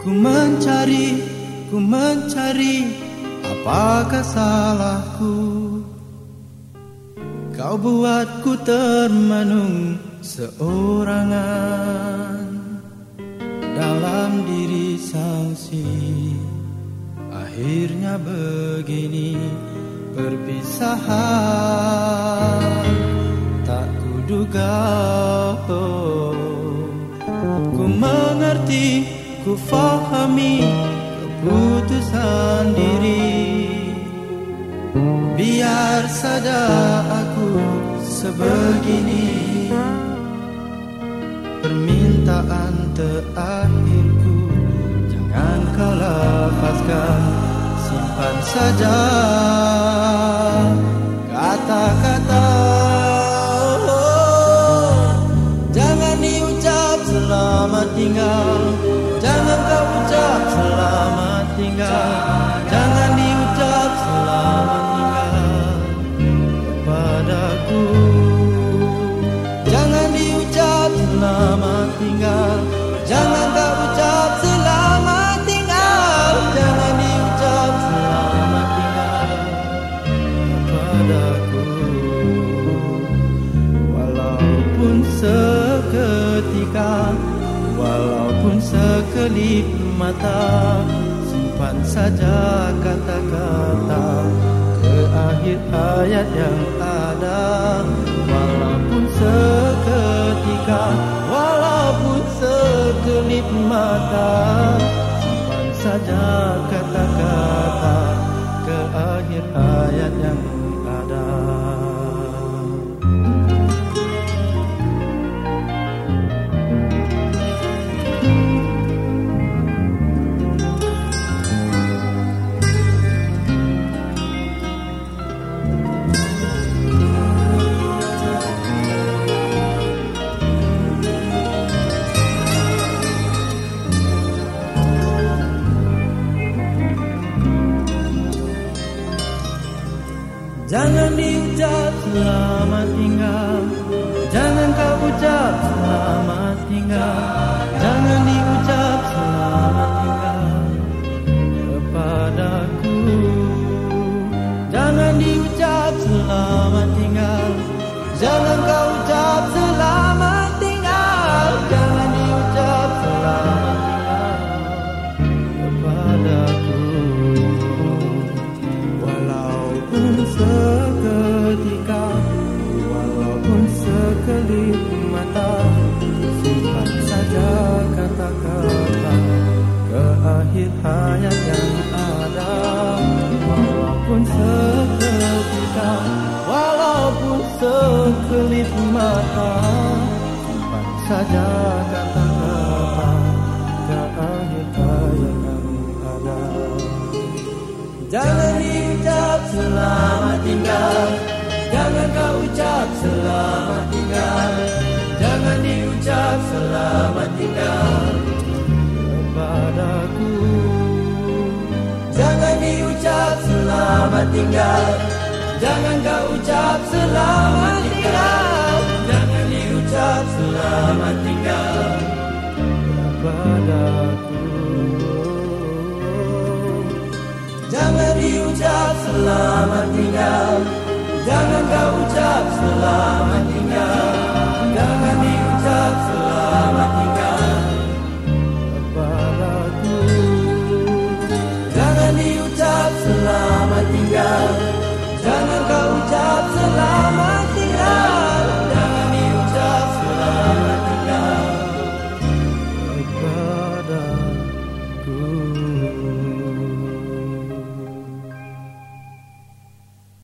Ku mencari, apakah salahku? Kau buatku termenung seorangan dalam diri sangsi. Akhirnya begini perpisahan, tak kuduga. Ku mengerti, ku fahami keputusan diri. Biar saja aku sebegini. Permintaan terakhirku, jangan kau lepaskan, simpan saja kata-kata. Jangan diucap selamat tinggal, jangan kau ucap selamat tinggal, jangan diucap selamat tinggal kepadaku. Jangan diucap selamat tinggal, jangan kau ucap selamat tinggal, jangan diucap selamat tinggal kepadaku. Walaupun seketika, walaupun sekelip mata, simpan saja kata-kata ke akhir hayat yang ada. Walaupun seketika, walaupun sekelip mata, simpan saja kata-kata ke akhir hayat yang ada. Jangan diucap selamat tinggal, jangan kau ucap selamat tinggal, jangan diucap selamat tinggal kepadaku. Jangan diucap selamat tinggal, jangan kau ucap selamat tinggal, jangan diucap selamat tinggal kepadaku. Walaupun seketika, walaupun sekelip mata, simpan saja kata-kata ke akhir hayat yang ada. Walaupun seketika, walaupun sekelip mata, simpan saja kata-kata ke akhir hayat yang ada. Jangan diucap selamat tinggal, jangan kau ucap selamat tinggal, jangan diucap selamat tinggal kepadaku. Jangan diucap selamat tinggal, jangan kau ucap selamat tinggal, jangan diucap selamat tinggal kepadaku. Jangan diucap selamat tinggal, jangan kau ucap selamat tinggal.